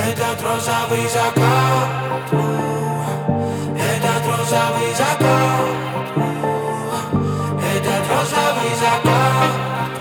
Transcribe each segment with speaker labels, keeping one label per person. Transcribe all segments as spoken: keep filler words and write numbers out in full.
Speaker 1: Этот розовый закат, этот розовый закат, этот розовый закат,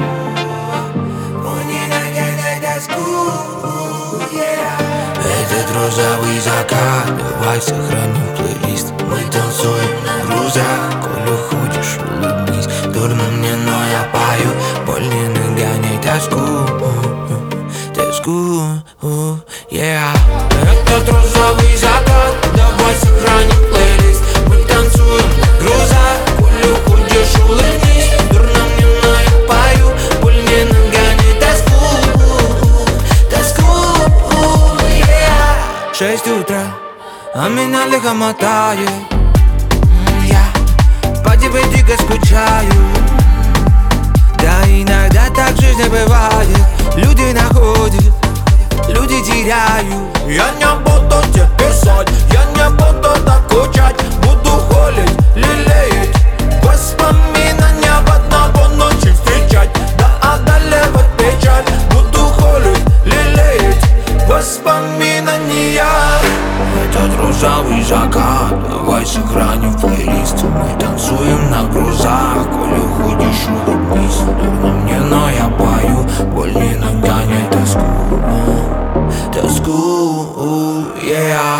Speaker 1: он не нагоняй тоску, yeah. Этот розовый закат, давай сохраним плейлист. Мы танцуем на грузах, коль уходишь, улыбнись. Дурно мне, но я пою, боль не нагоняй тоску, тоску, yeah. Этот розовый закат, давай сохраним плейлист. Мы танцуем на грузах, коль уходишь, улыбнись. Дурно мне, но я пою, боль не нагоняй тоску, тоску, yeah. Шесть утра, а меня лихо мотает. Я по тебе дико скучаю. Да иногда так в жизни бывает. Люди находят, люди теряют.
Speaker 2: Я не буду тебе писать, я не буду докучать. Буду холить, лелеять воспоминания в одного ночи встречать. Да одолевать печаль. Буду холить, лелеять воспоминания.
Speaker 1: Этот розовый закат, давай сохраним в плейлист. Мы танцуем на грузах, коль уходишь, улыбнись. Дурно мне, но я пою, боль не нагоняй тоску, тоску, yeah.